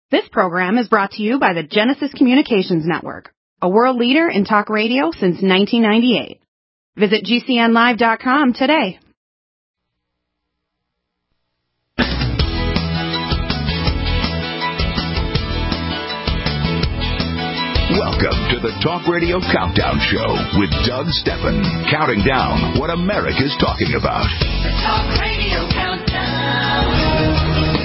This program is brought to you by the Genesis Communications Network, a world leader in talk radio since 1998. Visit GCNlive.com today. Welcome to the Talk Radio Countdown Show with Doug Steffen, counting down what America's talking about. The Talk Radio Countdown.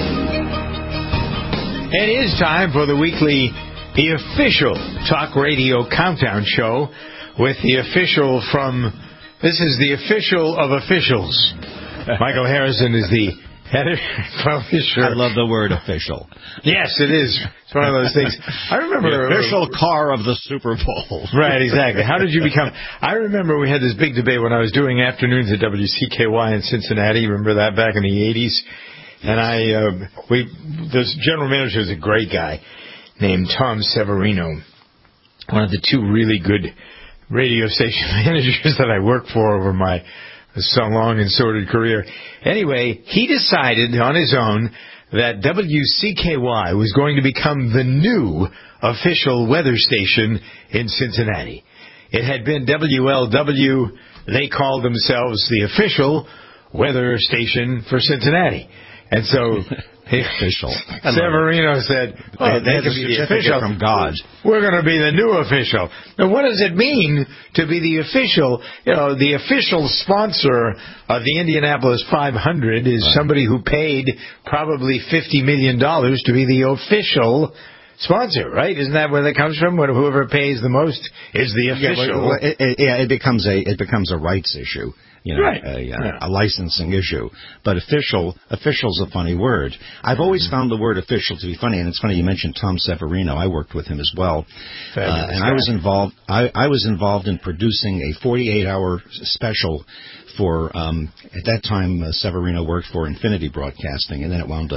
It is time for the official Talk Radio Countdown Show with the official this is the official of officials. Michael Harrison is the publisher. I love the word official. Yes, it is. It's one of those things. I remember the official car of the Super Bowl. Right, exactly. How did you become? I remember we had this big debate when I was doing afternoons at WCKY in Cincinnati. Remember that back in the 80s? And this general manager is a great guy named Tom Severino, one of the two really good radio station managers that I worked for over my so long and sordid career. Anyway, he decided on his own that WCKY was going to become the new official weather station in Cincinnati. It had been WLW. They called themselves the official weather station for Cincinnati. And so official. Severino said, they can be the official from God. We're going to be the new official. Now, what does it mean to be the official? The official sponsor of the Indianapolis 500 is somebody who paid probably $50 million to be the official sponsor, right? Isn't that where that comes from? When whoever pays the most is the official. It becomes a rights issue. Right. A licensing issue. But official's a funny word. I've always found the word official to be funny, and it's funny you mentioned Tom Severino. I worked with him as well. And I was involved in producing a 48-hour special for, at that time, Severino worked for Infinity Broadcasting, and then it wound up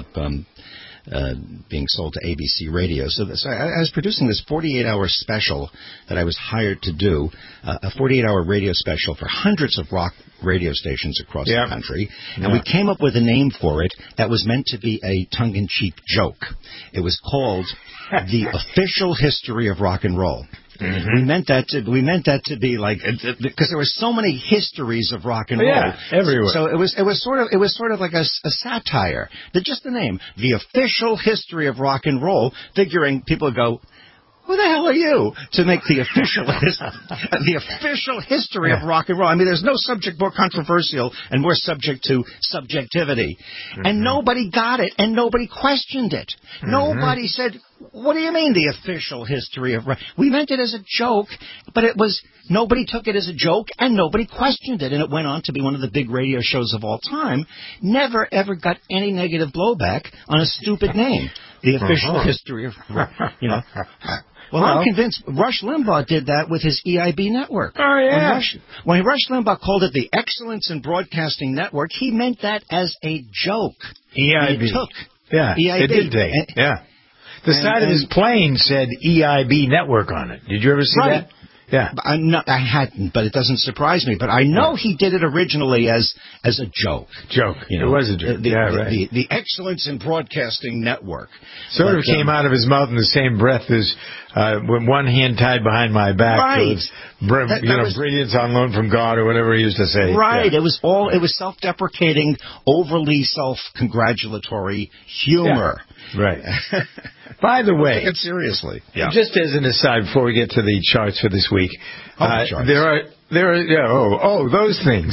being sold to ABC Radio. So I was producing this 48-hour special that I was hired to do, a 48-hour radio special for hundreds of rock radio stations across the country. And we came up with a name for it that was meant to be a tongue-in-cheek joke. It was called The Official History of Rock and Roll. Mm-hmm. We meant that to be like, because there were so many histories of rock and roll everywhere. So it was sort of like a satire. Just the name, The Official History of Rock and Roll, figuring people would go, who the hell are you to make the official history of rock and roll? I mean, there's no subject more controversial and more subject to subjectivity. Mm-hmm. And nobody got it, and nobody questioned it. Mm-hmm. Nobody said, what do you mean the official history of rock? We meant it as a joke, but nobody took it as a joke, and nobody questioned it. And it went on to be one of the big radio shows of all time. Never, ever got any negative blowback on a stupid name. The official history of rock, Well, I'm convinced Rush Limbaugh did that with his EIB network. Oh, yeah. When Rush Limbaugh called it the Excellence in Broadcasting Network, he meant that as a joke. EIB. It took. EIB. It did take. The side of his plane said EIB Network on it. Did you ever see that? Yeah. I hadn't, but it doesn't surprise me. But I know he did it originally as a joke. It was a joke. The Excellence in Broadcasting Network. Sort of came out of his mouth in the same breath as with one hand tied behind my back. Right. Brilliance on loan from God or whatever he used to say. Right. Yeah. It was self-deprecating, overly self-congratulatory humor. Yeah. Right. By the way, take it seriously. Just as an aside, before we get to the charts for this week, there are those things.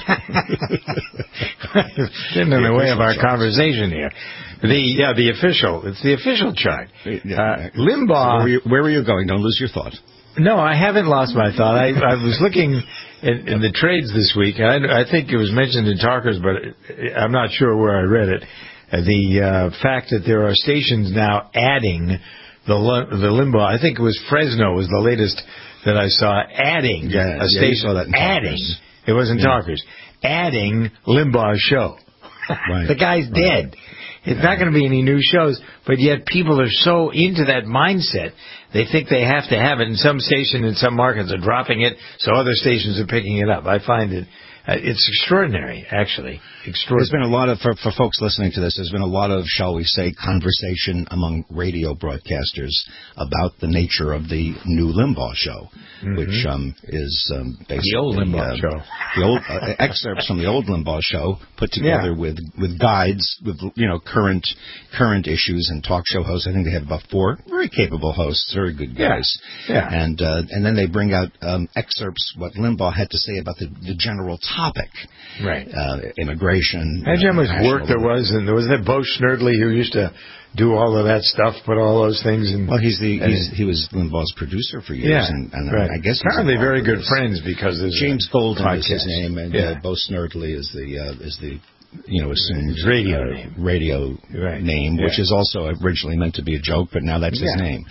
Getting in the way of our conversation here. The official. It's the official chart. Limbaugh. Where were you going? Don't lose your thought. No, I haven't lost my thought. I was looking in the trades this week. I think it was mentioned in Talkers, but I'm not sure where I read it. The fact that there are stations now adding the Limbaugh. I think it was Fresno was the latest that I saw adding a station. Adding. It wasn't Talkers. Adding Limbaugh's show. Right. The guy's dead. It's not going to be any new shows, but yet people are so into that mindset, they think they have to have it. And some stations in some markets are dropping it, so other stations are picking it up. I find it It's extraordinary, actually. Extraordinary. There's been a lot of, for folks listening to this, there's been a lot of, shall we say, conversation among radio broadcasters about the nature of the new Limbaugh show, which is basically the old Limbaugh show. The old excerpts from the old Limbaugh show put together with guides with current issues and talk show hosts. I think they have about 4 very capable hosts, very good guys. Yeah. And then they bring out excerpts what Limbaugh had to say about the general topic, right? Immigration. Imagine how much work there was, and there was that Bo Schnerdley who used to do all of that stuff, put all those things in. Well, he was Limbaugh's producer for years, and right. I guess apparently very good friends because there's James Golden is his name, and Bo Snerdley is the assumed radio name, which is also originally meant to be a joke, but now that's his name.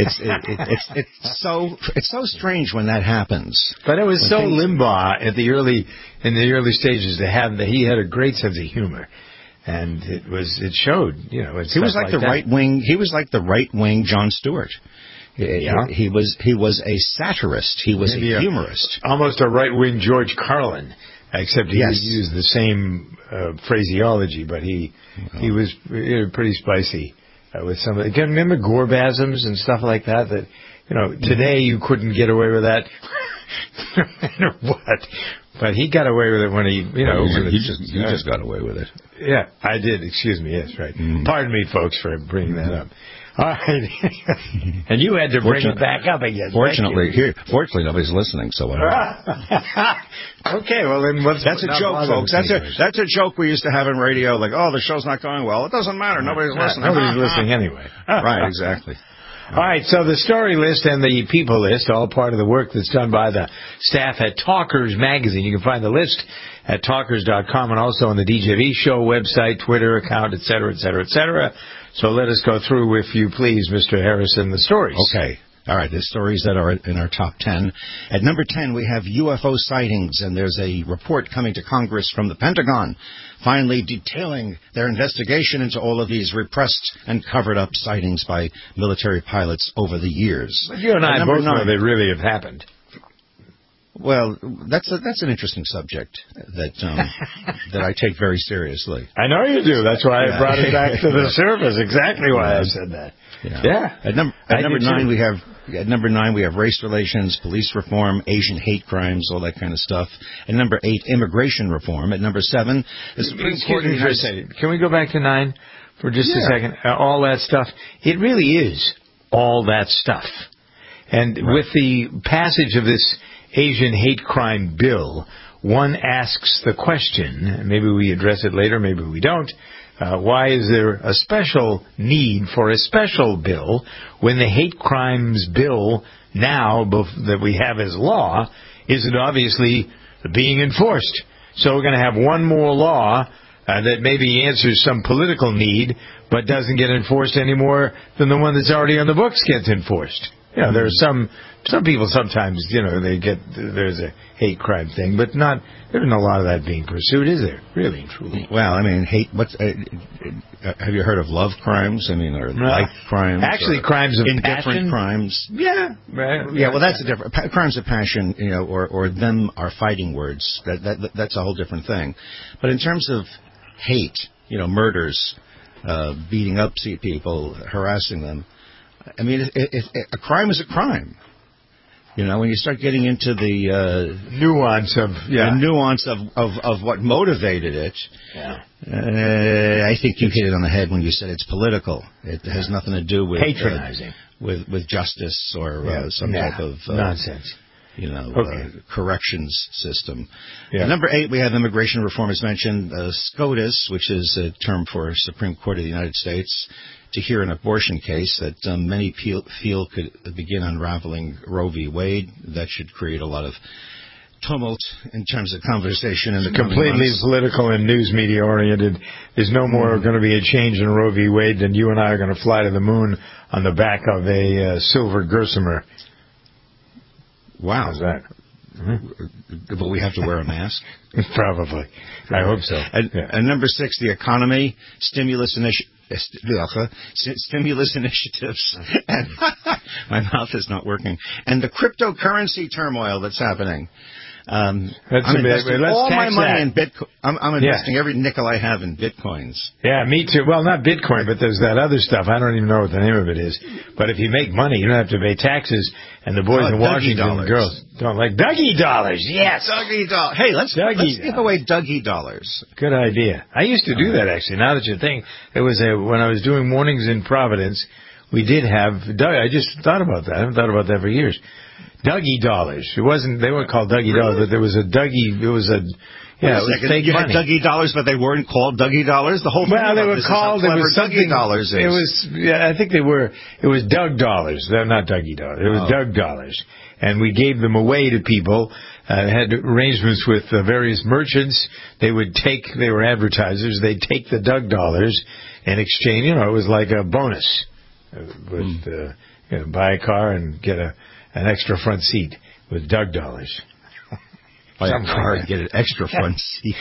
It's so strange when that happens. But it was Limbaugh in the early stages to have that he had a great sense of humor. And it showed, he was like the right wing. He was like the right wing Jon Stewart. He was a satirist. He was a humorist, almost a right wing George Carlin, except he used the same phraseology. But he was pretty spicy with some of it. Remember Gorbasms and stuff like that? That today you couldn't get away with that, no matter what. But he got away with it when he just got away with it. Yeah, I did. Excuse me. Yes, right. Pardon me, folks, for bringing that up. All right. And you had to bring it back up again. Fortunately, nobody's listening, so I don't. Okay, well then that's a joke, folks. That's a joke we used to have in radio. Like, the show's not going well. It doesn't matter. Nobody's listening. Nobody's listening anyway. Right, exactly. All right, so the story list and the people list, all part of the work that's done by the staff at Talkers Magazine. You can find the list at talkers.com and also on the DJV Show website, Twitter account, et cetera, et cetera, et cetera. So let us go through, if you please, Mr. Harrison, the stories. Okay. All right, the stories that are in our top 10. At number 10, we have UFO sightings, and there's a report coming to Congress from the Pentagon, finally detailing their investigation into all of these repressed and covered-up sightings by military pilots over the years. But you and I both know they really have happened. Well, that's an interesting subject that I take very seriously. I know you do. That's why I brought it back to the surface. Exactly why I said that. Yeah. At number 9 we have race relations, police reform, Asian hate crimes, all that kind of stuff. At number 8, immigration reform. At number 7, the Supreme Court. Can we go back to 9 for just a second? All that stuff. It really is all that stuff. And with the passage of this Asian hate crime bill, one asks the question, maybe we address it later, maybe we don't, why is there a special need for a special bill when the hate crimes bill now that we have as law isn't obviously being enforced? So we're going to have one more law that maybe answers some political need but doesn't get enforced any more than the one that's already on the books gets enforced. There are some people sometimes, there's a hate crime thing, but there isn't a lot of that being pursued, is there? Really and truly. Well, I mean, have you heard of love crimes? I mean, or like crimes? Actually, crimes of indifferent passion. Crimes. Yeah. Well, that's a different, crimes of passion, or them are fighting words. That's a whole different thing. But in terms of hate, murders, beating up people, harassing them, I mean, a crime is a crime. When you start getting into the nuance of what motivated it, I think you hit it on the head when you said it's political. It has nothing to do with patronizing, with justice or some type of nonsense. Corrections system. Number 8, we have immigration reform, as mentioned. SCOTUS, which is a term for Supreme Court of the United States, to hear an abortion case that many feel could begin unraveling Roe v. Wade. That should create a lot of tumult in terms of conversation in the completely political and news media oriented. There's no more going to be a change in Roe v. Wade than you and I are going to fly to the moon on the back of a silver gossamer. Wow. How's that? But we have to wear a mask? Probably. I hope so. And number 6, the economy, stimulus initiatives. And my mouth is not working. And the cryptocurrency turmoil that's happening. I'm investing all my money in Bitcoin. I'm investing every nickel I have in Bitcoins. Yeah, me too. Well, not Bitcoin, but there's that other stuff. I don't even know what the name of it is. But if you make money, you don't have to pay taxes. And the boys in Washington and girls don't like Dougie dollars. Yes. Dougie dollars. Hey, let's give away Dougie dollars. Good idea. I used to do that, actually. Now that you think, it was when I was doing mornings in Providence, we did have I just thought about that. I haven't thought about that for years. Dougie dollars. They weren't called Dougie dollars, but there was a Dougie. It was a. Yeah, it was fake you money. Had Dougie dollars, but they weren't called Dougie dollars. The whole thing. Well, they were called. It was something. Dougie dollars. It was. Yeah, I think they were. It was Doug dollars. They're not Dougie dollars. It was Doug dollars, and we gave them away to people. Had arrangements with various merchants. They were advertisers. They'd take the Doug dollars in exchange. It was like a bonus. Buy a car and get an extra front seat with Doug dollars. Buy a car and get an extra front seat.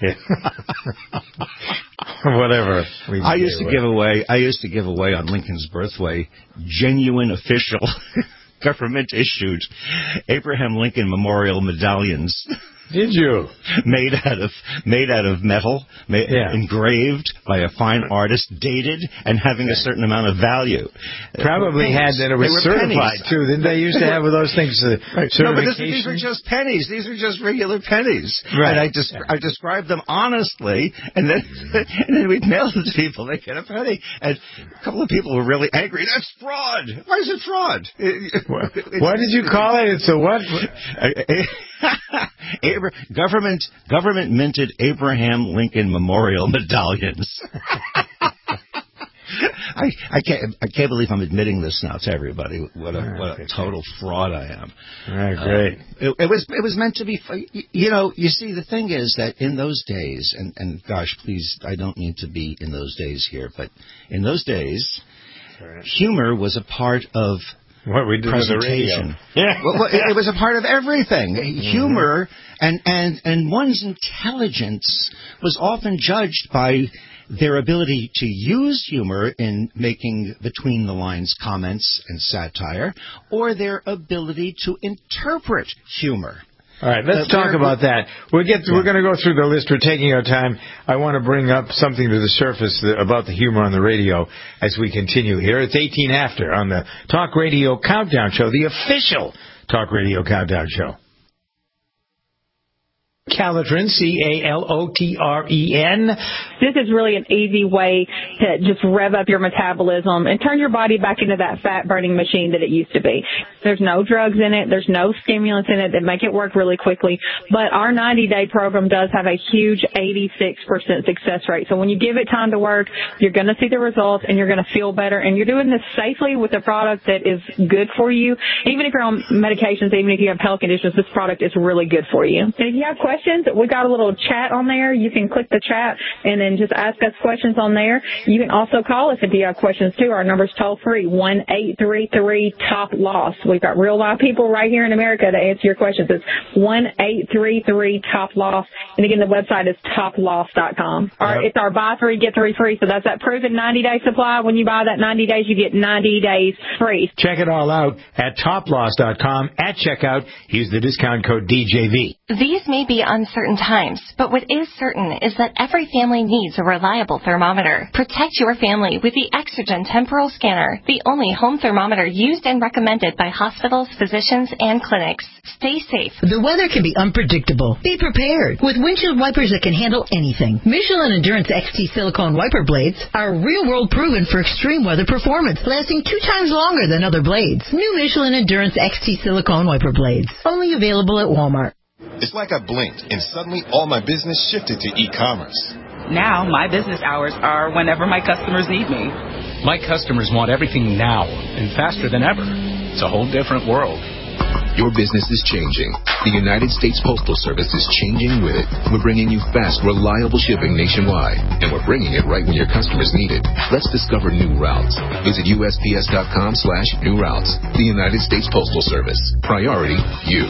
Whatever. I used to give away on Lincoln's birthday genuine official government issued Abraham Lincoln Memorial medallions. Did you? Made out of metal, engraved by a fine artist, dated, and having a certain amount of value. Probably had that it was certified, too. Didn't they used to have those things, certification? No, but these were just pennies. These are just regular pennies. Right. And I described them honestly, and then we'd mail them to people. They get a penny. And a couple of people were really angry. That's fraud. Why is it fraud? What did you call it? It's a what? Government minted Abraham Lincoln Memorial medallions. I can't believe I'm admitting this now to everybody. What a total fraud I am. Right, great. It was meant to be. You see, the thing is that in those days, and gosh, please, I don't mean to be in those days here, but in those days, humor was a part of what we did presentation. On the radio. Yeah. Well, it was a part of everything. Humor and one's intelligence was often judged by their ability to use humor in making between-the-lines comments and satire, or their ability to interpret humor. All right, let's talk about that. We're going to go through the list. We're taking our time. I want to bring up something to the surface about the humor on the radio as we continue here. It's 18 after on the Talk Radio Countdown Show, the official Talk Radio Countdown Show. Calotren, Calotren. This is really an easy way to just rev up your metabolism and turn your body back into that fat-burning machine that it used to be. There's no drugs in it. There's no stimulants in it that make it work really quickly. But our 90-day program does have a huge 86% success rate. So when you give it time to work, you're going to see the results and you're going to feel better. And you're doing this safely with a product that is good for you. Even if you're on medications, even if you have health conditions, this product is really good for you. And if you have questions, we got a little chat on there. You can click the chat and then just ask us questions on there. You can also call us if you have questions too. Our number's toll free, 1-833-TOP-LOSS. We've got real live people right here in America to answer your questions. It's 1-833-TOP-LOSS. And again, the website is toploss.com. It's our buy 3, get 3 free. So that's that proven 90-day supply. When you buy that 90 days, you get 90 days free. Check it all out at toploss.com. At checkout, use the discount code DJV. These may be uncertain times, but what is certain is that every family needs a reliable thermometer. Protect your family with the Exergen Temporal Scanner, the only home thermometer used and recommended by hospitals, physicians, and clinics. Stay safe. The weather can be unpredictable. Be prepared with windshield wipers that can handle anything. Michelin Endurance XT silicone wiper blades are real-world proven for extreme weather performance, lasting 2 times longer than other blades. New Michelin Endurance XT silicone wiper blades, only available at Walmart. It's like I blinked, and suddenly all my business shifted to e-commerce. Now, my business hours are whenever my customers need me. My customers want everything now and faster than ever. It's a whole different world. Your business is changing. The United States Postal Service is changing with it. We're bringing you fast, reliable shipping nationwide, and we're bringing it right when your customers need it. Let's discover new routes. Visit USPS.com/new routes. The United States Postal Service. Priority, you.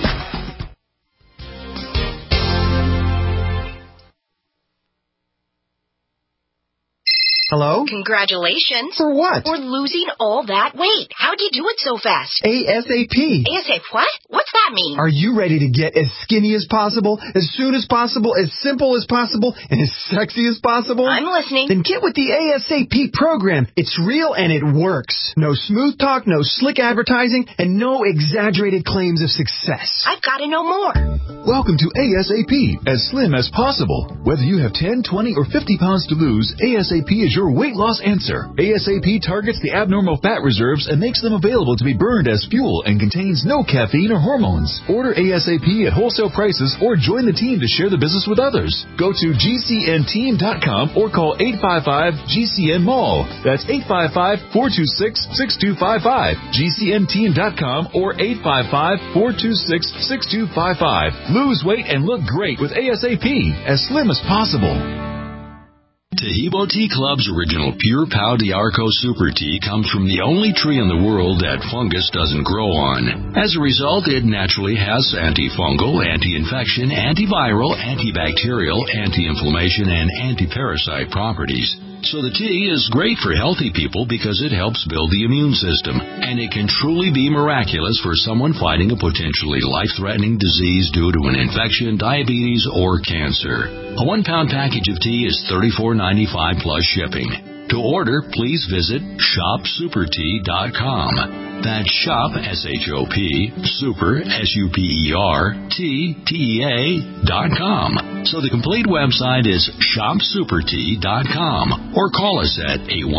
Hello? Congratulations. For what? For losing all that weight. How'd you do it so fast? ASAP. ASAP what? What's that mean? Are you ready to get as skinny as possible, as soon as possible, as simple as possible, and as sexy as possible? I'm listening. Then get with the ASAP program. It's real and it works. No smooth talk, no slick advertising, and no exaggerated claims of success. I've got to know more. Welcome to ASAP, as slim as possible. Whether you have 10, 20, or 50 pounds to lose, ASAP is your weight loss answer. ASAP targets the abnormal fat reserves and makes them available to be burned as fuel and contains no caffeine or hormones. Order ASAP at wholesale prices or join the team to share the business with others. Go to GCNteam.com or call 855-GCN-MALL. That's 855-426-6255. GCNteam.com or 855-426-6255. Lose weight and look great with ASAP, as slim as possible. Tahibo Tea Club's original Pure Pau d'Arco Super Tea comes from the only tree in the world that fungus doesn't grow on. As a result, it naturally has antifungal, anti-infection, antiviral, antibacterial, anti-inflammation, and anti-parasite properties. So the tea is great for healthy people because it helps build the immune system, and it can truly be miraculous for someone fighting a potentially life-threatening disease due to an infection, diabetes, or cancer. A 1-pound package of tea is $34.95 plus shipping. To order, please visit shopsupertea.com. That's shop, S-H-O-P, super, S-U-P-E-R, T-T-E-A.com. So the complete website is shopsupertea.com or call us at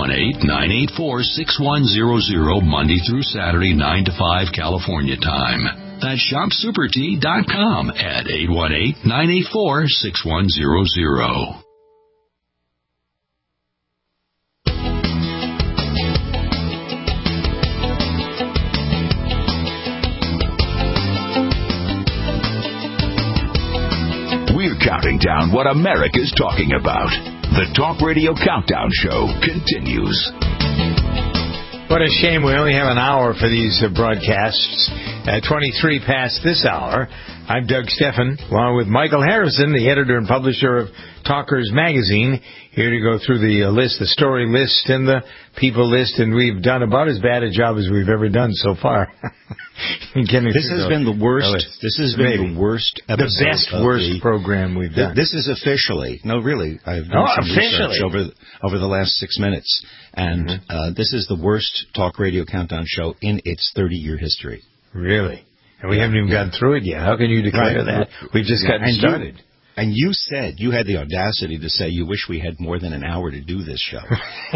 818-984-6100 Monday through Saturday, 9 to 5 California time. That's shopsupertea.com at 818-984-6100. Counting down what America's talking about. The Talk Radio Countdown Show continues. What a shame we only have an hour for these broadcasts. 23 past this hour. I'm Doug Steffen, along with Michael Harrison, the editor and publisher of Talkers Magazine, here to go through the list, the story list and the people list, and we've done about as bad a job as we've ever done so far. This has been the worst. This has been the worst episode. The best, worst program we've done. This is officially. No, really. I've done some research over the last 6 minutes, and this is the worst Talk Radio Countdown show in its 30-year history. Really? And we haven't even gotten through it yet. How can you declare that? We've just gotten started. And you said, you had the audacity to say you wish we had more than an hour to do this show.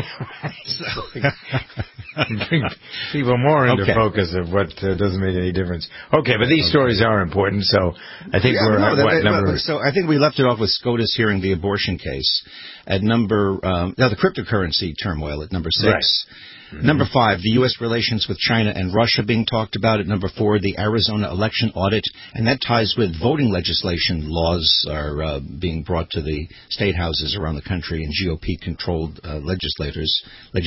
Bring people more into focus of what doesn't make any difference. Okay, but these stories are important, so I think we're at what number? So I think we left it off with SCOTUS hearing the abortion case at number, the cryptocurrency turmoil at number 6. Right. Number 5, the U.S. relations with China and Russia being talked about. At number 4, the Arizona election audit, and that ties with voting legislation. Laws are being brought to the state houses around the country in GOP-controlled legislatures.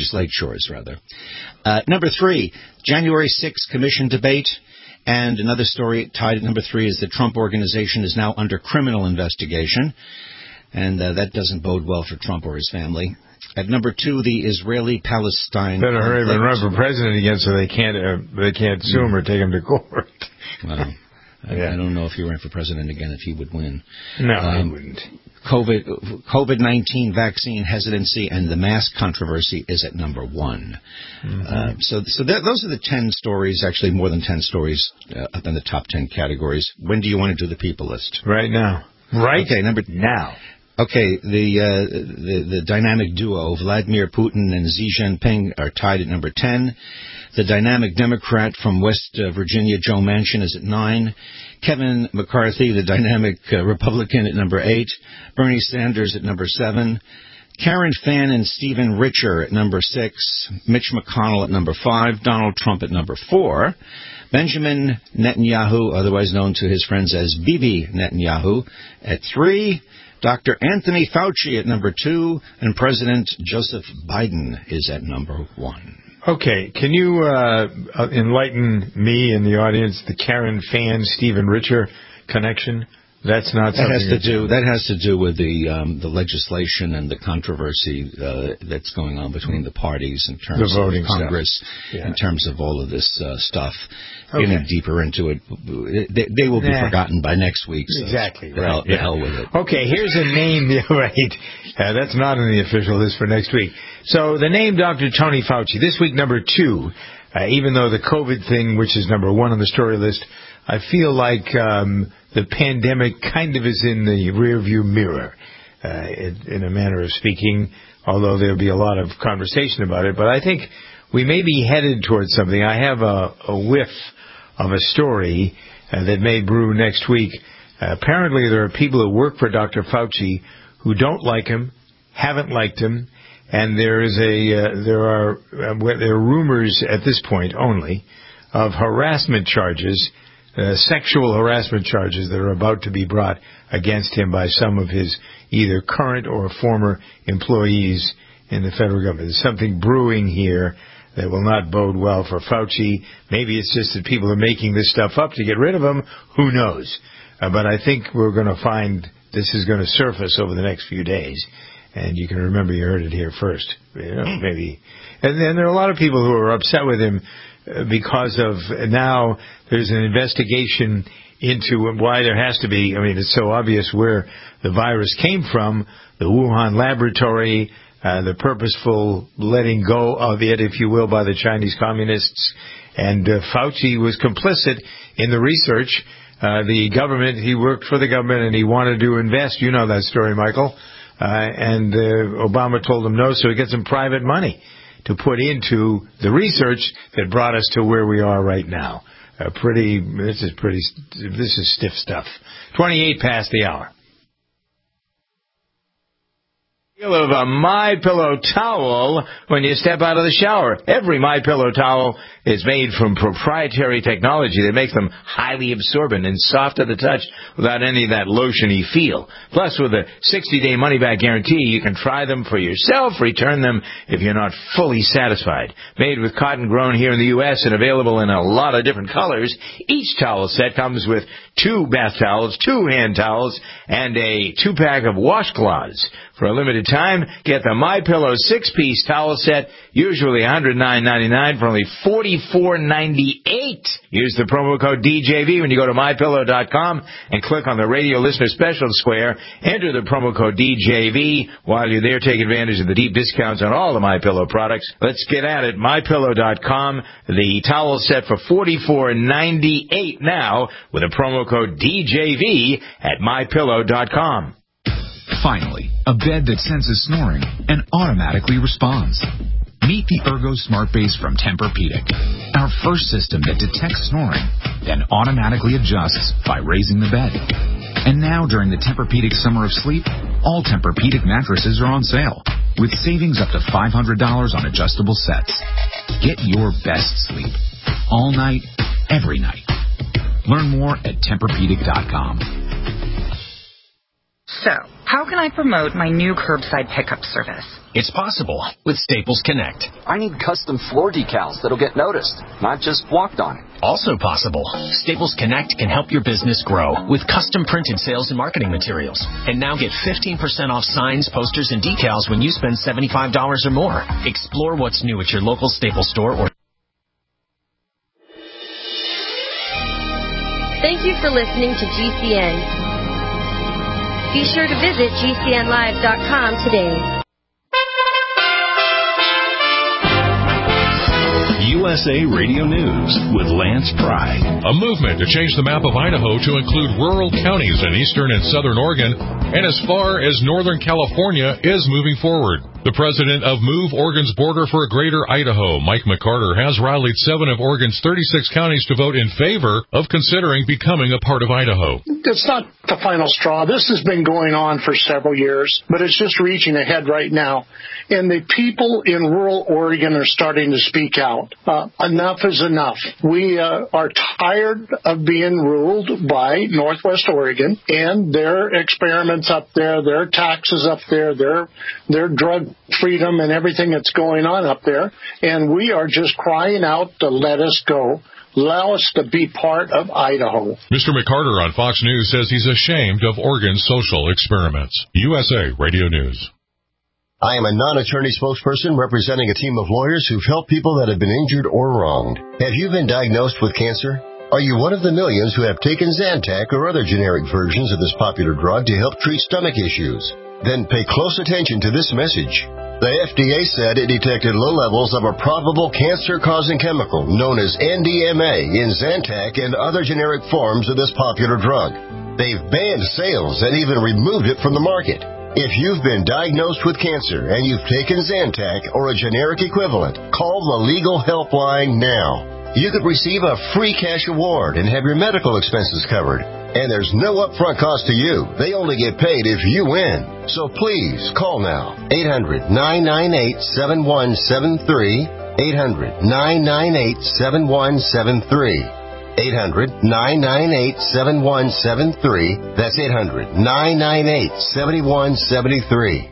Number 3, January 6th commission debate. And another story tied at number 3 is the Trump Organization is now under criminal investigation. And that doesn't bode well for Trump or his family. At number 2, the Israeli-Palestine. Better hurry and run for president again, so they can't sue him or take him to court. Well, I don't know if he ran for president again if he would win. No, he wouldn't. COVID-19 vaccine hesitancy and the mask controversy is at number 1. So those are the 10 stories, actually more than 10 stories up in the top 10 categories. When do you want to do the people list? Right now. Right now. Okay, the dynamic duo, Vladimir Putin and Xi Jinping, are tied at number 10. The dynamic Democrat from West Virginia, Joe Manchin, is at 9. Kevin McCarthy, the dynamic Republican, at number 8. Bernie Sanders at number 7. Karen Fann and Stephen Richer at number 6. Mitch McConnell at number 5. Donald Trump at number 4. Benjamin Netanyahu, otherwise known to his friends as Bibi Netanyahu, at 3. Dr. Anthony Fauci at number 2, and President Joseph Biden is at number 1. Okay, can you enlighten me and the audience the Karen Fann, Stephen Richer connection? That's not something that has to do with the legislation and the controversy that's going on between the parties in terms of Congress, in terms of all of this stuff. Getting deeper into it, they will be forgotten by next week. So exactly. The hell with it. Okay, here's a name. Right, that's not on the official list for next week. So the name Dr. Tony Fauci. This week, number 2. Even though the COVID thing, which is number 1 on the story list, I feel like the pandemic kind of is in the rearview mirror, in a manner of speaking, although there'll be a lot of conversation about it. But I think we may be headed towards something. I have a whiff of a story that may brew next week. Apparently there are people who work for Dr. Fauci who don't like him, haven't liked him, and there are rumors at this point only of harassment charges, sexual harassment charges that are about to be brought against him by some of his either current or former employees in the federal government. There's something brewing here that will not bode well for Fauci. Maybe it's just that people are making this stuff up to get rid of him. Who knows? But I think we're going to find this is going to surface over the next few days. And you can remember you heard it here first. Maybe. And then there are a lot of people who are upset with him because of now there's an investigation into why there has to be. I mean, it's so obvious where the virus came from, the Wuhan laboratory, the purposeful letting go of it, if you will, by the Chinese communists. And Fauci was complicit in the research. The government, he worked for the government and he wanted to invest. You know that story, Michael. And Obama told him no, so he got some private money to put into the research that brought us to where we are right now. This is stiff stuff. 28 past the hour. Of a MyPillow towel when you step out of the shower. Every MyPillow towel is made from proprietary technology that makes them highly absorbent and soft to the touch without any of that lotiony feel. Plus, with a 60-day money-back guarantee, you can try them for yourself, return them if you're not fully satisfied. Made with cotton grown here in the U.S. and available in a lot of different colors, each towel set comes with 2 bath towels, 2 hand towels, and a 2-pack of washcloths. For a limited time, get the MyPillow 6-piece towel set, usually $109.99 for only $44.98. Use the promo code DJV when you go to MyPillow.com and click on the radio listener special square. Enter the promo code DJV. While you're there, take advantage of the deep discounts on all the MyPillow products. Let's get at it. MyPillow.com. The towel set for $44.98 now with a promo code DJV at MyPillow.com. Finally, a bed that senses snoring and automatically responds. Meet the Ergo Smart Base from Tempur-Pedic, our first system that detects snoring, then automatically adjusts by raising the bed. And now, during the Tempur-Pedic Summer of Sleep, all Tempur-Pedic mattresses are on sale, with savings up to $500 on adjustable sets. Get your best sleep, all night, every night. Learn more at Tempurpedic.com. So, how can I promote my new curbside pickup service? It's possible with Staples Connect. I need custom floor decals that'll get noticed, not just walked on. Also possible, Staples Connect can help your business grow with custom printed sales and marketing materials. And now get 15% off signs, posters, and decals when you spend $75 or more. Explore what's new at your local Staples store or... Thank you for listening to GCN. Be sure to visit GCNlive.com today. USA Radio News with Lance Pry. A movement to change the map of Idaho to include rural counties in eastern and southern Oregon and as far as northern California is moving forward. The president of Move Oregon's Border for a Greater Idaho, Mike McCarter, has rallied 7 of Oregon's 36 counties to vote in favor of considering becoming a part of Idaho. It's not the final straw. This has been going on for several years, but it's just reaching a head right now. And the people in rural Oregon are starting to speak out. Enough is enough. We are tired of being ruled by Northwest Oregon and their experiments up there, their taxes up there, their drug freedom and everything that's going on up there. And we are just crying out to let us go. Allow us to be part of Idaho. Mr. McCarter on Fox News says he's ashamed of Oregon's social experiments. USA Radio News. I am a non-attorney spokesperson representing a team of lawyers who've helped people that have been injured or wronged. Have you been diagnosed with cancer? Are you one of the millions who have taken Zantac or other generic versions of this popular drug to help treat stomach issues? Then pay close attention to this message. The FDA said it detected low levels of a probable cancer-causing chemical known as NDMA in Zantac and other generic forms of this popular drug. They've banned sales and even removed it from the market. If you've been diagnosed with cancer and you've taken Zantac or a generic equivalent, call the legal helpline now. You could receive a free cash award and have your medical expenses covered. And there's no upfront cost to you. They only get paid if you win. So please call now. 800-998-7173. 800-998-7173. 800-998-7173. That's 800-998-7173.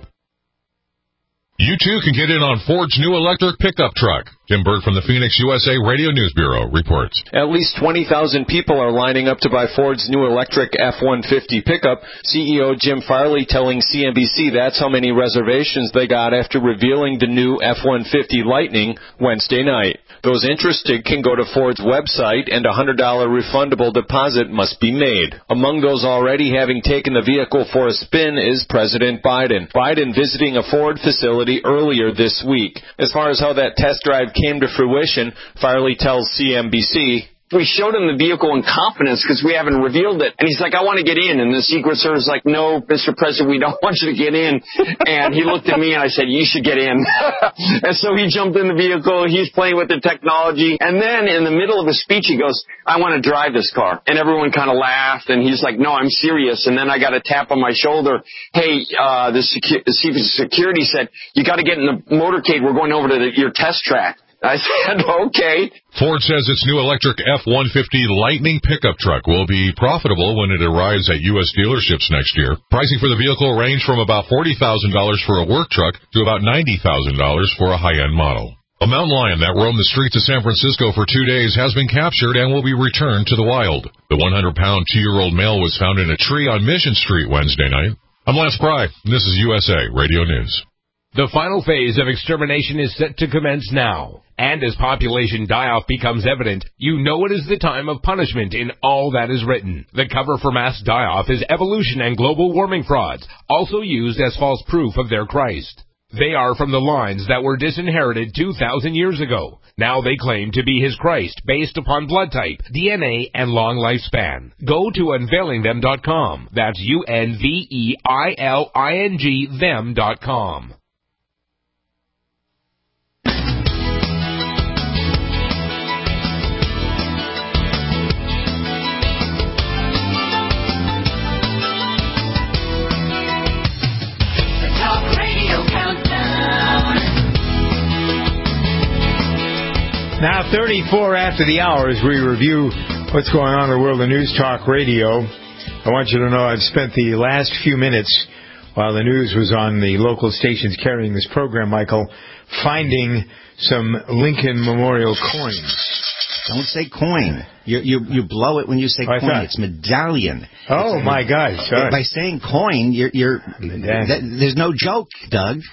You too can get in on Ford's new electric pickup truck. Tim Berg from the Phoenix USA Radio News Bureau reports. At least 20,000 people are lining up to buy Ford's new electric F-150 pickup. CEO Jim Farley telling CNBC that's how many reservations they got after revealing the new F-150 Lightning Wednesday night. Those interested can go to Ford's website and a $100 refundable deposit must be made. Among those already having taken the vehicle for a spin is President Biden. Biden visiting a Ford facility earlier this week. As far as how that test drive came to fruition, Farley tells CNBC, we showed him the vehicle in confidence because we haven't revealed it. And he's like, I want to get in. And the Secret Service is like, no, Mr. President, we don't want you to get in. And he looked at me and I said, you should get in. And so he jumped in the vehicle. He's playing with the technology. And then in the middle of the speech, he goes, I want to drive this car. And everyone kind of laughed. And he's like, no, I'm serious. And then I got a tap on my shoulder. Hey, the security said, you got to get in the motorcade. We're going over to your test track. I said, okay. Ford says its new electric F-150 Lightning pickup truck will be profitable when it arrives at U.S. dealerships next year. Pricing for the vehicle range from about $40,000 for a work truck to about $90,000 for a high-end model. A mountain lion that roamed the streets of San Francisco for 2 days has been captured and will be returned to the wild. The 100-pound 2-year-old male was found in a tree on Mission Street Wednesday night. I'm Lance Pry. This is USA Radio News. The final phase of extermination is set to commence now. And as population die-off becomes evident, you know it is the time of punishment in all that is written. The cover for mass die-off is evolution and global warming frauds, also used as false proof of their Christ. They are from the lines that were disinherited 2,000 years ago. Now they claim to be his Christ based upon blood type, DNA, and long lifespan. Go to unveilingthem.com. That's UNVEILING them.com. Now, 34 after the hour, as we review what's going on in the world of News Talk Radio. I want you to know I've spent the last few minutes while the news was on the local stations carrying this program, Michael, finding some Lincoln Memorial coins. Don't say coin. You blow it when you say coin. It's medallion. Oh, it's my gosh. Sorry. By saying coin, there's no joke, Doug.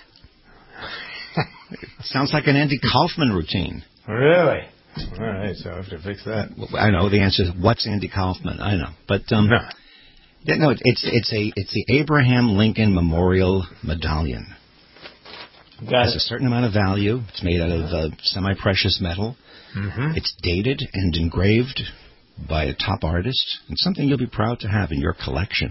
Sounds like an Andy Kaufman routine. Really? All right, so I have to fix that. I know the answer is what's Andy Kaufman. I know, but no, it's the Abraham Lincoln Memorial Medallion. It has a certain amount of value. It's made out of semi-precious metal. Mm-hmm. It's dated and engraved by a top artist, and something you'll be proud to have in your collection.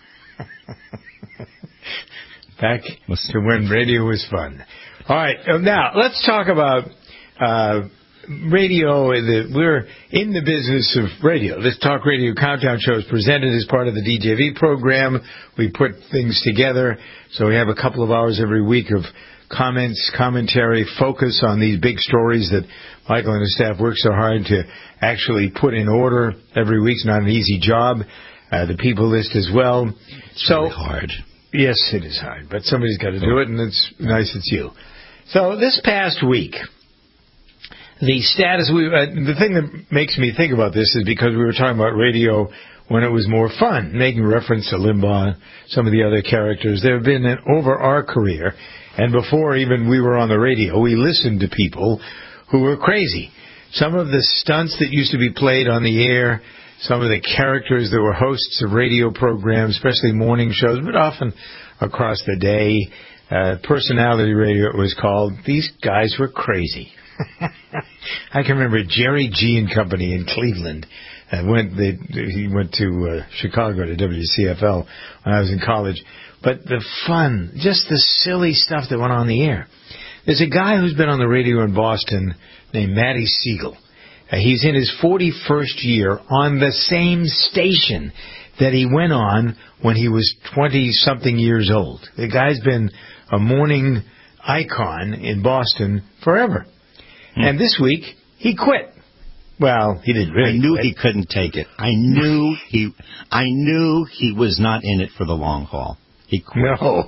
Back to when radio was fun. All right, now let's talk about radio. We're in the business of radio. This Talk Radio Countdown Show is presented as part of the DJV program. We put things together, so we have a couple of hours every week of comments, commentary, focus on these big stories that Michael and his staff work so hard to actually put in order every week. It's not an easy job. The people list as well. It's really hard. Yes, it is hard, but somebody's got to do it, and it's nice it's you. So this past week, the status, the thing that makes me think about this is because we were talking about radio when it was more fun, making reference to Limbaugh, some of the other characters. There have been, over our career, and before even we were on the radio, we listened to people who were crazy. Some of the stunts that used to be played on the air, some of the characters that were hosts of radio programs, especially morning shows, but often across the day, personality radio it was called. These guys were crazy. I can remember Jerry G and Company in Cleveland. He went to Chicago to WCFL when I was in college. But the fun, just the silly stuff that went on the air. There's a guy who's been on the radio in Boston named Matty Siegel. He's in his 41st year on the same station that he went on when he was 20-something years old. The guy's been a morning icon in Boston forever. And this week, he quit. Well, he didn't really. I knew quit. he couldn't take it. I knew he was not in it for the long haul. He quit. No.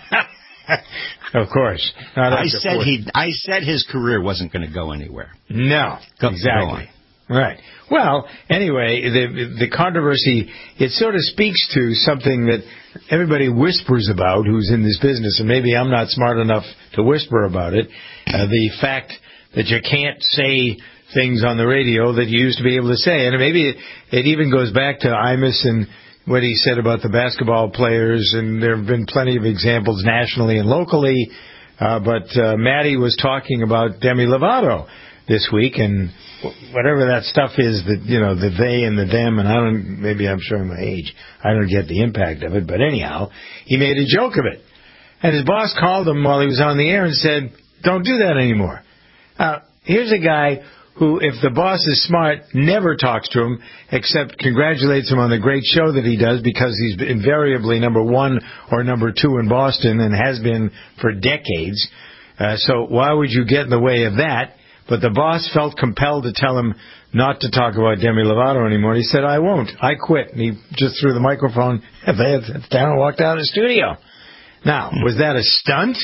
Of course. I said his career wasn't going to go anywhere. No, exactly. Right. Well, anyway, the controversy, it sort of speaks to something that everybody whispers about who's in this business, and maybe I'm not smart enough to whisper about it, the fact that you can't say things on the radio that you used to be able to say. And maybe it even goes back to Imus and what he said about the basketball players, and there have been plenty of examples nationally and locally. But Matty was talking about Demi Lovato this week, and whatever that stuff is, that the they and the them, and maybe I'm showing my age. I don't get the impact of it, but anyhow, he made a joke of it. And his boss called him while he was on the air and said, "Don't do that anymore." Here's a guy who, if the boss is smart, never talks to him except congratulates him on the great show that he does, because he's invariably number 1 or number 2 in Boston and has been for decades. So why would you get in the way of that? But the boss felt compelled to tell him not to talk about Demi Lovato anymore. He said, "I won't. I quit." And he just threw the microphone down and walked out of the studio. Now, was that a stunt,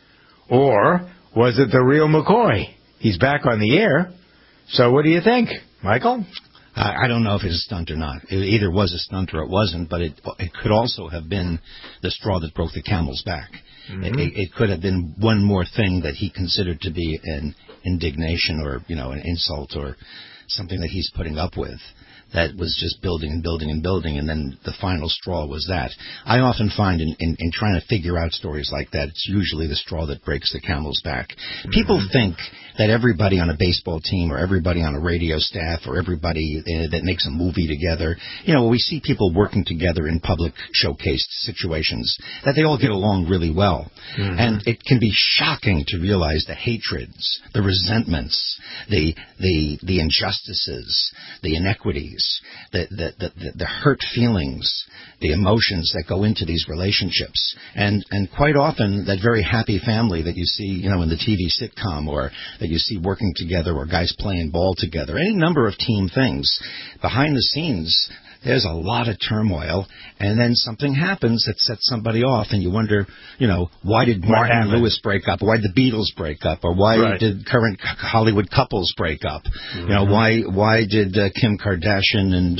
or was it the real McCoy? He's back on the air. So what do you think, Michael? I don't know if it's a stunt or not. It either was a stunt or it wasn't, but it could also have been the straw that broke the camel's back. Mm-hmm. It could have been one more thing that he considered to be an indignation or, an insult or something that he's putting up with that was just building and building and building, and then the final straw was that. I often find in trying to figure out stories like that, it's usually the straw that breaks the camel's back. Mm-hmm. People think that everybody on a baseball team or everybody on a radio staff or everybody that makes a movie together, we see people working together in public showcased situations, that they all get along really well. Mm-hmm. And it can be shocking to realize the hatreds, the resentments, the injustices, the inequities, the hurt feelings, the emotions that go into these relationships. And quite often that very happy family that you see, in the TV sitcom, or that you see working together, or guys playing ball together, any number of team things, behind the scenes, there's a lot of turmoil, and then something happens that sets somebody off, and you wonder, why did Martin and Lewis break up? Why did the Beatles break up? Or why did current Hollywood couples break up? Mm-hmm. Why did Kim Kardashian and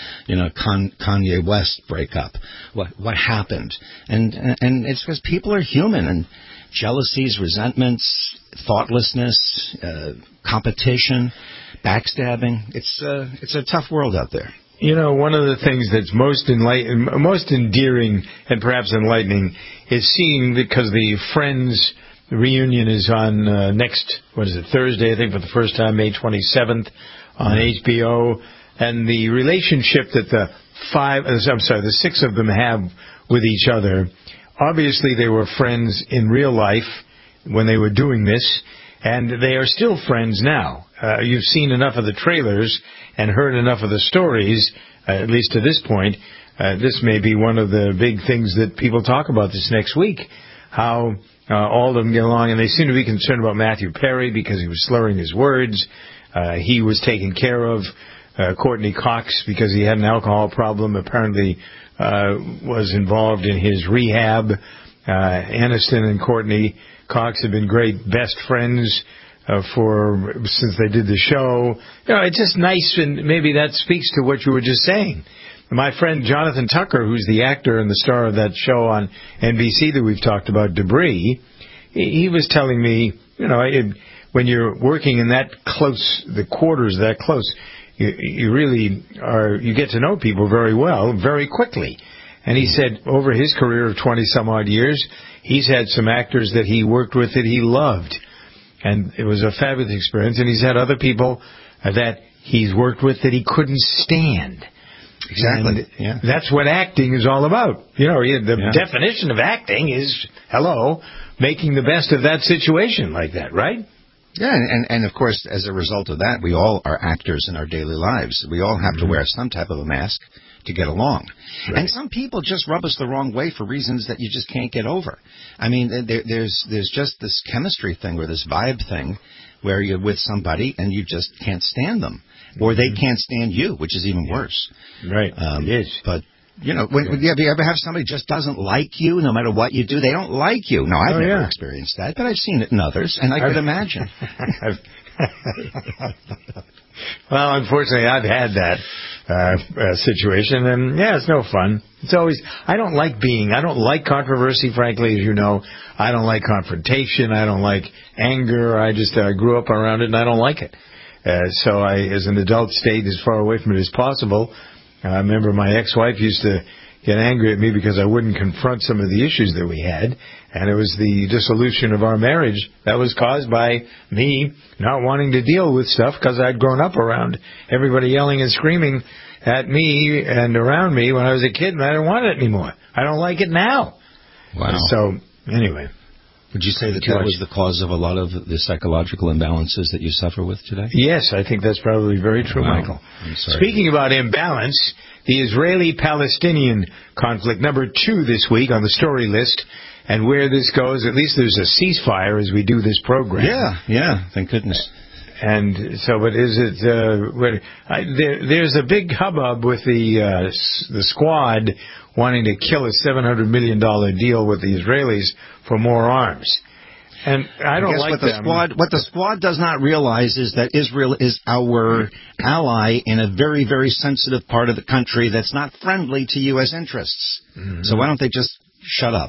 Kanye West break up? What happened? And it's because people are human, and jealousies, resentments, thoughtlessness, competition, backstabbing. It's a tough world out there. One of the things that's most endearing and perhaps enlightening is seeing, because the Friends reunion is on next, Thursday, I think, for the first time, May 27th on HBO, and the relationship that the 6 of them have with each other. Obviously, they were friends in real life when they were doing this, and they are still friends now. You've seen enough of the trailers and heard enough of the stories, at least to this point. This may be one of the big things that people talk about this next week, how all of them get along, and they seem to be concerned about Matthew Perry because he was slurring his words. He was taken care of Courtney Cox, because he had an alcohol problem, apparently was involved in his rehab. Aniston and Courtney Cox have been great best friends since they did the show. It's just nice, and maybe that speaks to what you were just saying. My friend Jonathan Tucker, who's the actor and the star of that show on NBC that we've talked about, Debris, he was telling me, when you're working in that close, the quarters that close, you really you get to know people very well, very quickly. And he said over his career of 20-some-odd years, he's had some actors that he worked with that he loved. And it was a fabulous experience. And he's had other people that he's worked with that he couldn't stand. Exactly. And that's what acting is all about. The definition of acting is, making the best of that situation like that, right? Yeah, and of course, as a result of that, we all are actors in our daily lives. We all have to wear some type of a mask to get along. Right. And some people just rub us the wrong way for reasons that you just can't get over. I mean, there's just this chemistry thing or this vibe thing where you're with somebody and you just can't stand them. Or they can't stand you, which is even worse. Right, it is. But, you ever have somebody just doesn't like you no matter what you do? They don't like you. No, I've never experienced that, but I've seen it in others, and I could imagine. Well, unfortunately, I've had that situation, and it's no fun. It's always, I don't like controversy, frankly, as you know. I don't like confrontation. I don't like anger. I grew up around it, and I don't like it. So I, as an adult, stayed as far away from it as possible. I remember my ex-wife used to get angry at me because I wouldn't confront some of the issues that we had, and it was the dissolution of our marriage that was caused by me not wanting to deal with stuff because I'd grown up around everybody yelling and screaming at me and around me when I was a kid, and I didn't want it anymore. I don't like it now. Wow. So, anyway. Would you say that was the cause of a lot of the psychological imbalances that you suffer with today? Yes, I think that's probably very true, Michael. I'm sorry. Speaking about imbalance, the Israeli-Palestinian conflict, number 2 this week on the story list, and where this goes, at least there's a ceasefire as we do this program. Yeah, thank goodness. And so, but is it? There's a big hubbub with the Squad wanting to kill a $700 million deal with the Israelis for more arms. And I don't like them. What the Squad does not realize is that Israel is our ally in a very, very sensitive part of the country that's not friendly to U.S. interests. Mm-hmm. So why don't they just shut up?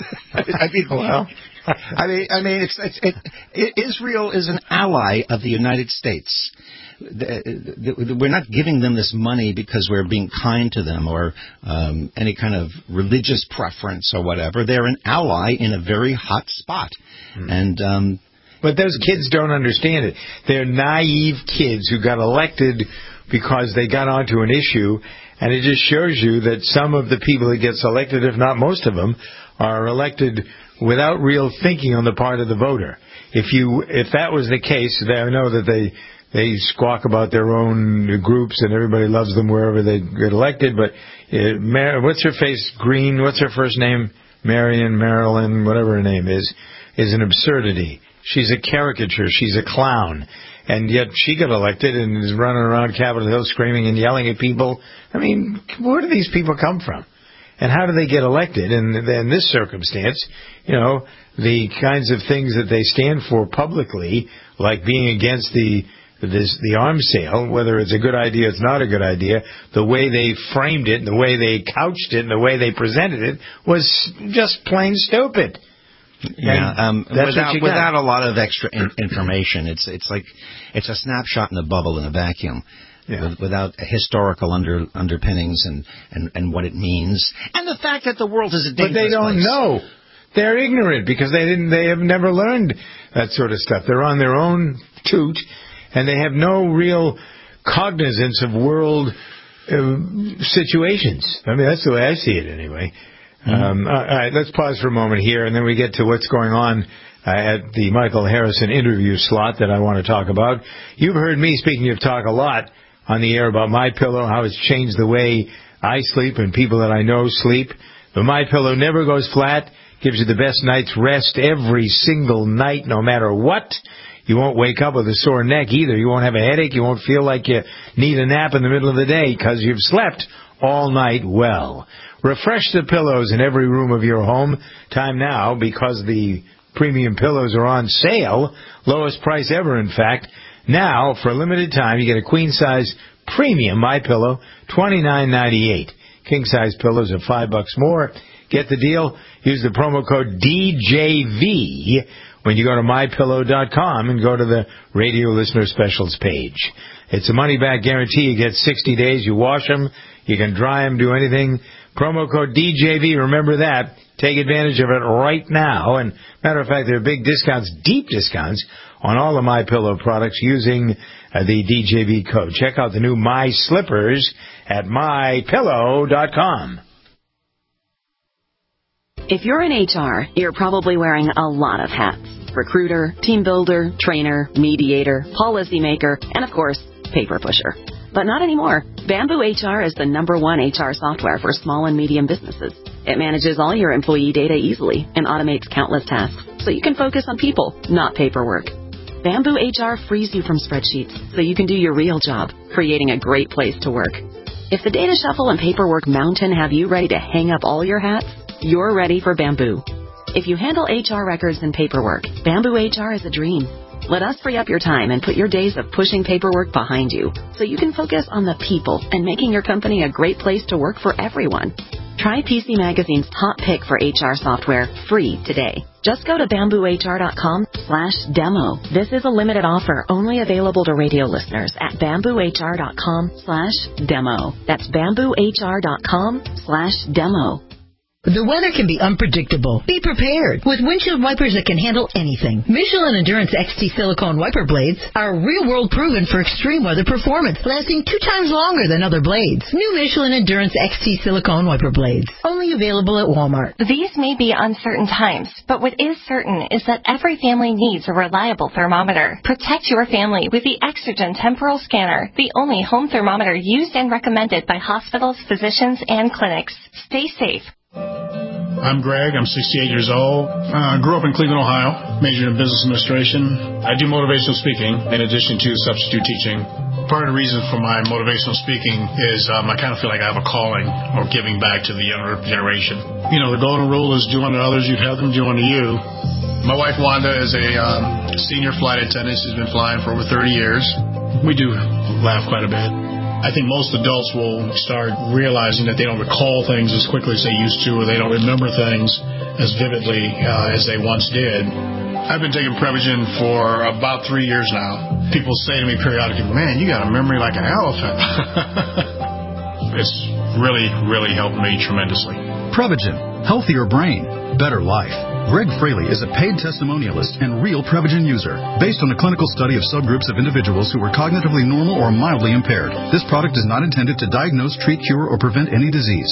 Israel is an ally of the United States. We're not giving them this money because we're being kind to them or any kind of religious preference or whatever. They're an ally in a very hot spot. And but those kids don't understand it. They're naive kids who got elected because they got onto an issue, and it just shows you that some of the people that get elected, if not most of them, are elected without real thinking on the part of the voter. If that was the case, I know that they squawk about their own groups and everybody loves them wherever they get elected, but what's her face? Green, what's her first name? Marilyn, whatever her name is an absurdity. She's a caricature. She's a clown. And yet she got elected and is running around Capitol Hill screaming and yelling at people. I mean, where do these people come from? And how do they get elected? And in this circumstance, the kinds of things that they stand for publicly, like being against the arms sale, whether it's a good idea, it's not a good idea, the way they framed it, the way they couched it, and the way they presented it was just plain stupid. Yeah, without a lot of extra information, it's like it's a snapshot in a bubble in a vacuum. Yeah. Without historical underpinnings and what it means, and the fact that the world is a dangerous place. But they don't know. They're ignorant because they have never learned that sort of stuff. They're on their own toot, and they have no real cognizance of world situations. I mean, that's the way I see it anyway. Mm-hmm. All right, let's pause for a moment here, and then we get to what's going on at the Michael Harrison interview slot that I want to talk about. You've heard me, speaking of talk a lot, on the air about MyPillow, how it's changed the way I sleep and people that I know sleep. But MyPillow never goes flat, gives you the best night's rest every single night, no matter what. You won't wake up with a sore neck either. You won't have a headache. You won't feel like you need a nap in the middle of the day because you've slept all night well. Refresh the pillows in every room of your home. Time now, because the premium pillows are on sale. Lowest price ever, in fact. Now, for a limited time, you get a queen-size premium MyPillow, $29.98. King-size pillows are $5 more. Get the deal. Use the promo code DJV when you go to MyPillow.com and go to the Radio Listener Specials page. It's a money-back guarantee. You get 60 days. You wash them. You can dry them, do anything. Promo code DJV. Remember that. Take advantage of it right now. And matter of fact, there are big discounts, deep discounts, on all of MyPillow products using the DJV code. Check out the new My Slippers at MyPillow.com. If you're in HR, you're probably wearing a lot of hats. Recruiter, team builder, trainer, mediator, policymaker, and of course, paper pusher. But not anymore. Bamboo HR is the #1 HR software for small and medium businesses. It manages all your employee data easily and automates countless tasks, so you can focus on people, not paperwork. Bamboo HR frees you from spreadsheets, so you can do your real job, creating a great place to work. If the data shuffle and paperwork mountain have you ready to hang up all your hats, you're ready for Bamboo. If you handle HR records and paperwork, Bamboo HR is a dream. Let us free up your time and put your days of pushing paperwork behind you, so you can focus on the people and making your company a great place to work for everyone. Try PC Magazine's top pick for HR software free today. Just go to bamboohr.com/demo. This is a limited offer only available to radio listeners at bamboohr.com/demo. That's bamboohr.com/demo. The weather can be unpredictable. Be prepared with windshield wipers that can handle anything. Michelin Endurance XT silicone wiper blades are real-world proven for extreme weather performance, lasting 2 times longer than other blades. New Michelin Endurance XT silicone wiper blades, only available at Walmart. These may be uncertain times, but what is certain is that every family needs a reliable thermometer. Protect your family with the Exergen Temporal Scanner, the only home thermometer used and recommended by hospitals, physicians, and clinics. Stay safe. I'm Greg. I'm 68 years old. Grew up in Cleveland, Ohio. Majored in business administration. I do motivational speaking in addition to substitute teaching. Part of the reason for my motivational speaking is I kind of feel like I have a calling or giving back to the younger generation. You know, the golden rule is do unto others, you'd have them do unto you. My wife, Wanda, is a senior flight attendant. She's been flying for over 30 years. We do laugh quite a bit. I think most adults will start realizing that they don't recall things as quickly as they used to, or they don't remember things as vividly as they once did. I've been taking Prevagen for about 3 years now. People say to me periodically, man, you got a memory like an elephant. It's really, really helped me tremendously. Prevagen, healthier brain, better life. Greg Fraley is a paid testimonialist and real Prevagen user, based on a clinical study of subgroups of individuals who were cognitively normal or mildly impaired. This product is not intended to diagnose, treat, cure, or prevent any disease.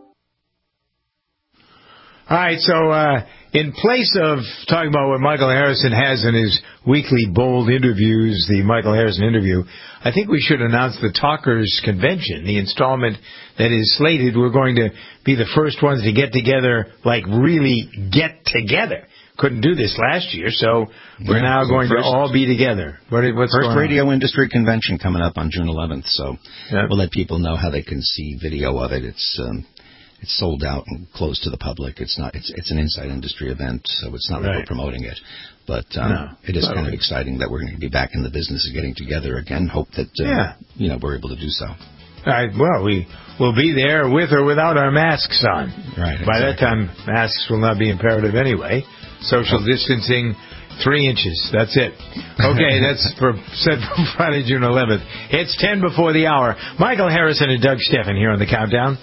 All right, so in place of talking about what Michael Harrison has in his weekly bold interviews, the Michael Harrison interview, I think we should announce the Talkers Convention, the installment that is slated. We're going to be the first ones to get together, like really get together. Couldn't do this last year, so we're now going to all be together. What's first radio industry convention coming up on June 11th, so we'll let people know how they can see video of it. It's sold out and closed to the public. It's not. It's an inside industry event, so it's not like we're promoting it. But it is kind of exciting that we're going to be back in the business of getting together again. Hope that we're able to do so. All right. Well, we will be there with or without our masks on. Right. By that time, masks will not be imperative anyway. Social distancing, 3 inches. That's it. Okay, that's set for Friday, June 11th. It's 10 before the hour. Michael Harrison and Doug Steffen here on the Countdown.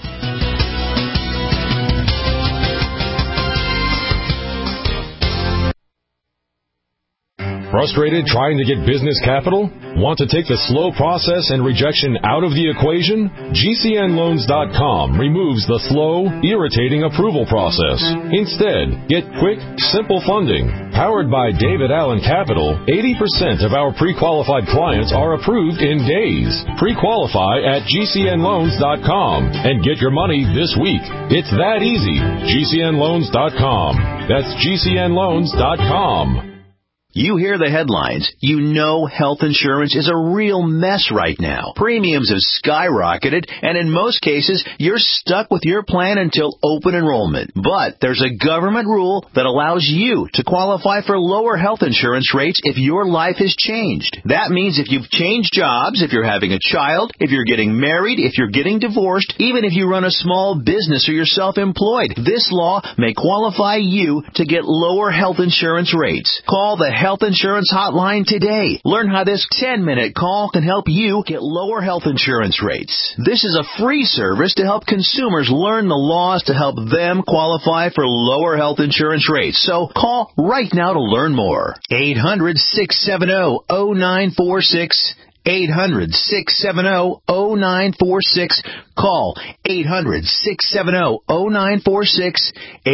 Frustrated trying to get business capital? Want to take the slow process and rejection out of the equation? GCNloans.com removes the slow, irritating approval process. Instead, get quick, simple funding. Powered by David Allen Capital, 80% of our pre-qualified clients are approved in days. Pre-qualify at GCNloans.com and get your money this week. It's that easy. GCNloans.com. That's GCNloans.com. You hear the headlines. You know health insurance is a real mess right now. Premiums have skyrocketed, and in most cases, you're stuck with your plan until open enrollment. But there's a government rule that allows you to qualify for lower health insurance rates if your life has changed. That means if you've changed jobs, if you're having a child, if you're getting married, if you're getting divorced, even if you run a small business or you're self-employed, this law may qualify you to get lower health insurance rates. Call the Health Insurance Hotline today. Learn how this 10-minute call can help you get lower health insurance rates. This is a free service to help consumers learn the laws to help them qualify for lower health insurance rates. So call right now to learn more. 800-670-0946. 800-670-0946. Call 800-670-0946.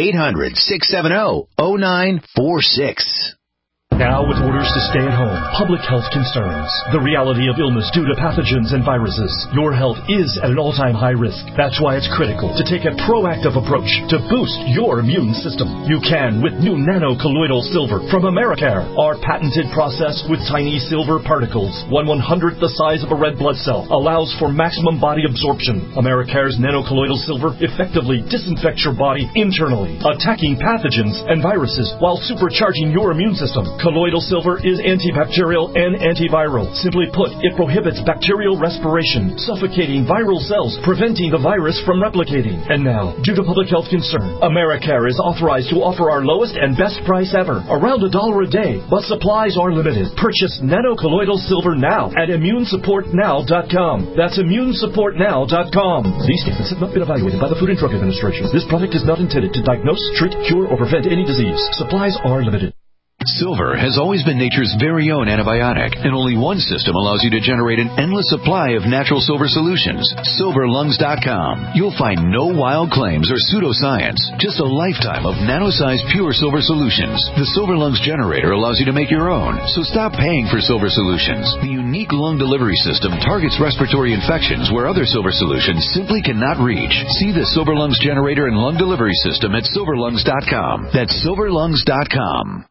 800-670-0946. Now with orders to stay at home, public health concerns, the reality of illness due to pathogens and viruses, your health is at an all-time high risk. That's why it's critical to take a proactive approach to boost your immune system. You can with new nano-colloidal silver from Americare. Our patented process with tiny silver particles, 1/100th the size of a red blood cell, allows for maximum body absorption. Americare's nano-colloidal silver effectively disinfects your body internally, attacking pathogens and viruses while supercharging your immune system. Colloidal silver is antibacterial and antiviral. Simply put, it prohibits bacterial respiration, suffocating viral cells, preventing the virus from replicating. And now, due to public health concern, Americare is authorized to offer our lowest and best price ever, around $1 a day, but supplies are limited. Purchase nano-colloidal silver now at immunesupportnow.com. That's immunesupportnow.com. These statements have not been evaluated by the Food and Drug Administration. This product is not intended to diagnose, treat, cure, or prevent any disease. Supplies are limited. Silver has always been nature's very own antibiotic, and only one system allows you to generate an endless supply of natural silver solutions. SilverLungs.com. You'll find no wild claims or pseudoscience, just a lifetime of nano-sized pure silver solutions. The Silver Lungs generator allows you to make your own, so stop paying for silver solutions. The unique lung delivery system targets respiratory infections where other silver solutions simply cannot reach. See the Silver Lungs generator and lung delivery system at SilverLungs.com. That's SilverLungs.com.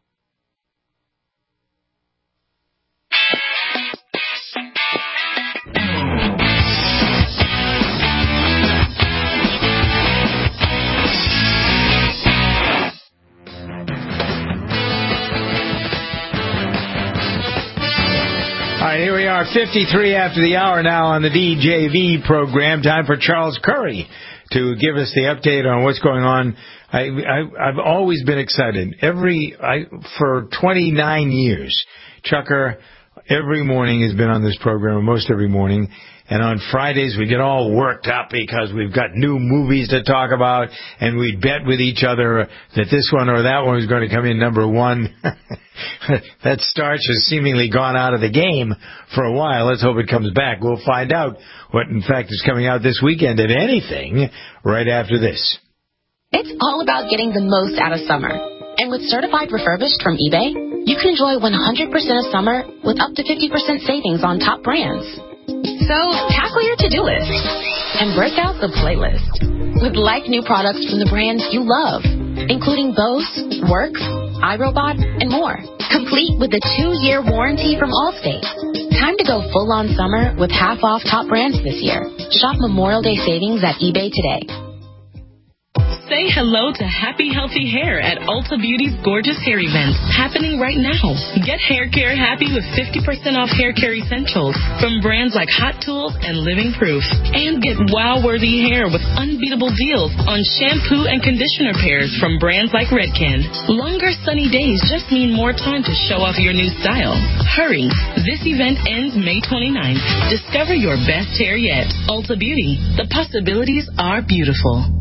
All right, here we are, 53 after the hour now on the DJV program. Time for Charles Curry to give us the update on what's going on. I've always been excited. For 29 years, Chucker every morning has been on this program, almost every morning. And on Fridays, we get all worked up because we've got new movies to talk about, and we bet with each other that this one or that one is going to come in number one. That starch has seemingly gone out of the game for a while. Let's hope it comes back. We'll find out what, in fact, is coming out this weekend, if anything, right after this. It's all about getting the most out of summer. And with Certified Refurbished from eBay, you can enjoy 100% of summer with up to 50% savings on top brands. So tackle your to-do list and break out the playlist with like new products from the brands you love, including Bose, Works, iRobot, and more. Complete with a 2-year warranty from Allstate. Time to go full-on summer with half-off top brands this year. Shop Memorial Day savings at eBay today. Say hello to happy, healthy hair at Ulta Beauty's Gorgeous Hair Event, happening right now. Get hair care happy with 50% off hair care essentials from brands like Hot Tools and Living Proof. And get wow-worthy hair with unbeatable deals on shampoo and conditioner pairs from brands like Redken. Longer sunny days just mean more time to show off your new style. Hurry. This event ends May 29th. Discover your best hair yet. Ulta Beauty. The possibilities are beautiful.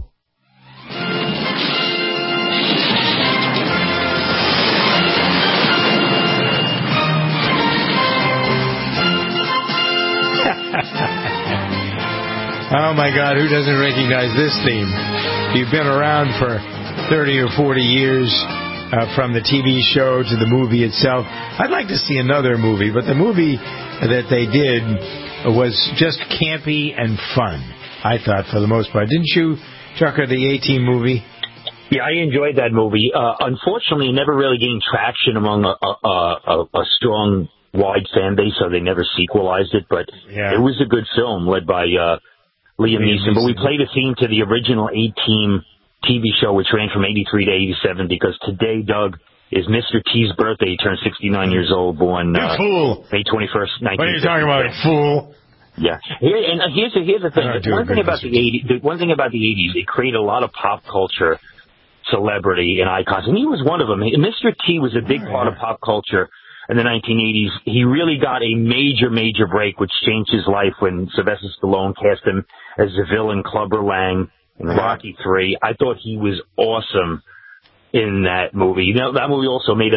Oh, my God, who doesn't recognize this theme? You've been around for 30 or 40 years, from the TV show to the movie itself. I'd like to see another movie, but the movie that they did was just campy and fun, I thought, for the most part. Didn't you, Chucker, the A-Team movie? Yeah, I enjoyed that movie. Unfortunately, it never really gained traction among a strong, wide fan base, so they never sequelized it. But it was a good film led by Liam Neeson. But we played a theme to the original 8-team TV show, which ran from 83 to 87, because today, Doug, is Mr. T's birthday. He turned 69 years old, born fool. May 21st, 1956. What are you talking about, fool? Yeah. Here's the thing. One thing about the 80s, it created a lot of pop culture celebrity and icons, and he was one of them. Mr. T was a big part of pop culture in the 1980s. He really got a major break, which changed his life when Sylvester Stallone cast him as the villain Clubber Lang in Rocky III. I thought he was awesome in that movie. You know, that movie also made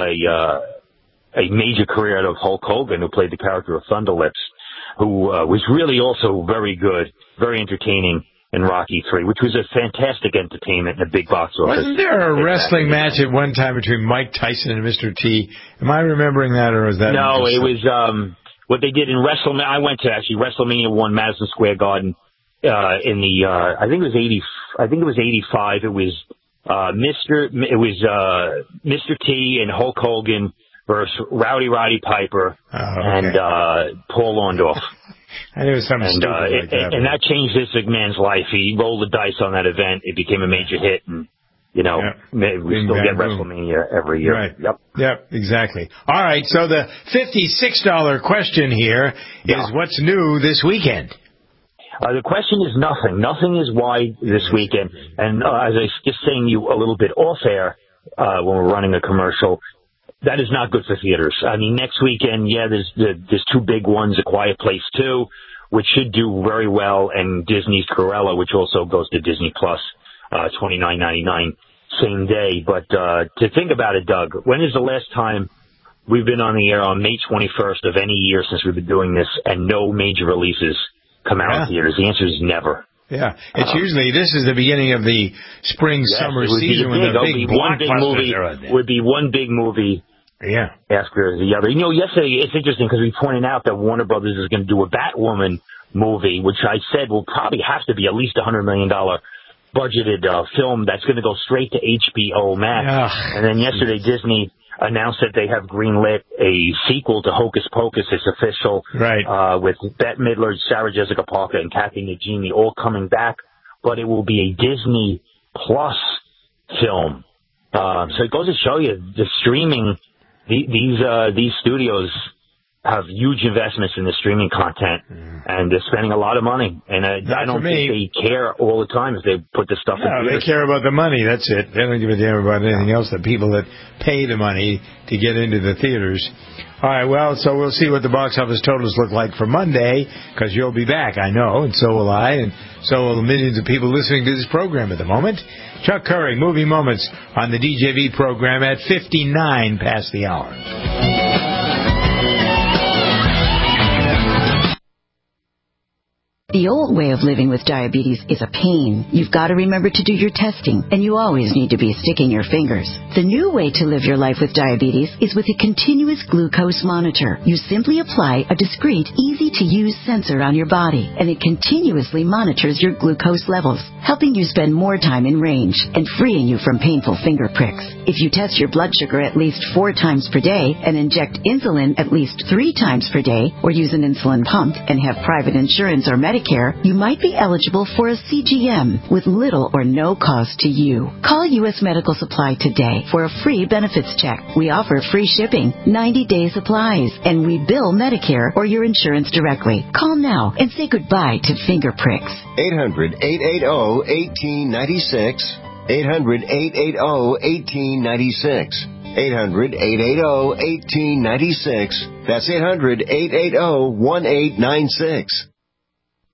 a major career out of Hulk Hogan, who played the character of Thunder Lips, who was really also very good, very entertaining in Rocky III, which was a fantastic entertainment in a big box office. Wasn't there a wrestling match at one time between Mike Tyson and Mr. T? Am I remembering that, or was that? No, it was what they did in WrestleMania. I went to WrestleMania 1, Madison Square Garden, in the I think it was 85. It was Mr. T and Hulk Hogan versus Rowdy Roddy Piper and Paul Orndorff. And it was something stupid like that. And that changed this McMahon's life. He rolled the dice on that event. It became a major hit, and we still get WrestleMania every year. Right. Yep, exactly. All right, so the $56 question here is what's new this weekend? The question is nothing. Nothing is wide this weekend. And as I was just saying you a little bit off air when we're running a commercial, that is not good for theaters. I mean, next weekend, there's two big ones, A Quiet Place 2, which should do very well, and Disney's Cruella, which also goes to Disney Plus, $29.99 same day. But to think about it, Doug, when is the last time we've been on the air on May 21st of any year since we've been doing this, and no major releases come out in theaters? The answer is never. Yeah, it's usually, this is the beginning of the spring-summer season when the big blockbusters would be one big movie after the other. You know, yesterday, it's interesting because we pointed out that Warner Brothers is going to do a Batwoman movie, which I said will probably have to be at least $100 million budgeted film that's going to go straight to HBO Max. And then yesterday, Disney announced that they have greenlit a sequel to Hocus Pocus. It's official. Right. With Bette Midler, Sarah Jessica Parker, and Kathy Najimy all coming back. But it will be a Disney Plus film. So it goes to show you the streaming, these studios have huge investments in the streaming content, and they're spending a lot of money. And I don't think they care all the time if they put this stuff in theaters. They care about the money, that's it. They don't give a damn about anything else, the people that pay the money to get into the theaters. All right, well, so we'll see what the box office totals look like for Monday, because you'll be back, I know, and so will I, and so will the millions of people listening to this program at the moment. Chuck Curry, Movie Moments on the DJV program at 59 past the hour. The old way of living with diabetes is a pain. You've got to remember to do your testing, and you always need to be sticking your fingers. The new way to live your life with diabetes is with a continuous glucose monitor. You simply apply a discreet, easy-to-use sensor on your body, and it continuously monitors your glucose levels, helping you spend more time in range and freeing you from painful finger pricks. If you test your blood sugar at least 4 times per day and inject insulin at least 3 times per day, or use an insulin pump and have private insurance or Medicare, you might be eligible for a CGM with little or no cost to you. Call U.S. Medical Supply today for a free benefits check. We offer free shipping, 90-day supplies, and we bill Medicare or your insurance directly. Call now and say goodbye to finger pricks. 800-880-1896. 800-880-1896. 800-880-1896. That's 800-880-1896.